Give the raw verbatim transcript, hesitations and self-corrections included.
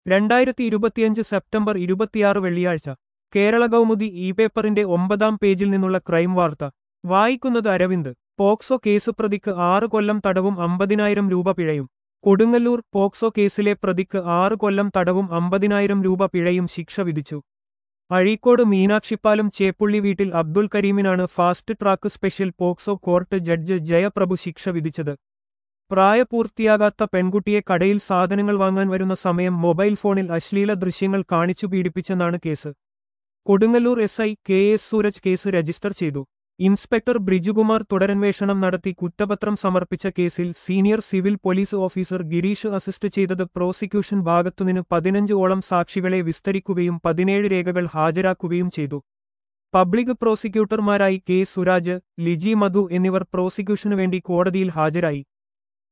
രണ്ടായിരത്തി ഇരുപത്തിയഞ്ച് സെപ്റ്റംബർ ഇരുപത്തിയാറ് വെള്ളിയാഴ്ച കേരള കൗമുദി ഇ പേപ്പറിന്റെ ഒമ്പതാം പേജിൽ നിന്നുള്ള ക്രൈം വാർത്ത വായിക്കുന്നത് അരവിന്ദ്. പോക്സോ കേസ് പ്രതിക്ക് ആറ് കൊല്ലം തടവും അമ്പതിനായിരം രൂപ പിഴയും. കൊടുങ്ങല്ലൂർ പോക്സോ കേസിലെ പ്രതിക്ക് ആറ് കൊല്ലം തടവും അമ്പതിനായിരം രൂപ പിഴയും ശിക്ഷ വിധിച്ചു. അഴീക്കോട് മീനാക്ഷിപ്പാലം ചേപ്പുള്ളി വീട്ടിൽ അബ്ദുൽ കരീമിനാണ് fast track special POCSO court judge Jayaprabhu ശിക്ഷ വിധിച്ചത്. പ്രായപൂർത്തിയാകാത്ത പെൺകുട്ടിയെ കടയിൽ സാധനങ്ങൾ വാങ്ങാൻ വരുന്ന സമയം മൊബൈൽ ഫോണിൽ അശ്ലീല ദൃശ്യങ്ങൾ കാണിച്ചു പീഡിപ്പിച്ചെന്നാണ് case. Kodungallur S I K S Sooraj case register ചെയ്തു. ഇൻസ്പെക്ടർ ബ്രിജുകുമാർ തുടരന്വേഷണം നടത്തി കുറ്റപത്രം സമർപ്പിച്ച കേസിൽ senior civil police officer Gireesh assist ചെയ്തത് പ്രോസിക്യൂഷൻ ഭാഗത്തുനിന്ന് പതിനഞ്ച് ഓളം സാക്ഷികളെ വിസ്തരിക്കുകയും പതിനേഴ് രേഖകൾ ഹാജരാക്കുകയും ചെയ്തു. പബ്ലിക് പ്രോസിക്യൂട്ടർമാരായി കെ സുരാജ്, ലിജി മധു എന്നിവർ പ്രോസിക്യൂഷനു വേണ്ടി കോടതിയിൽ ഹാജരായി.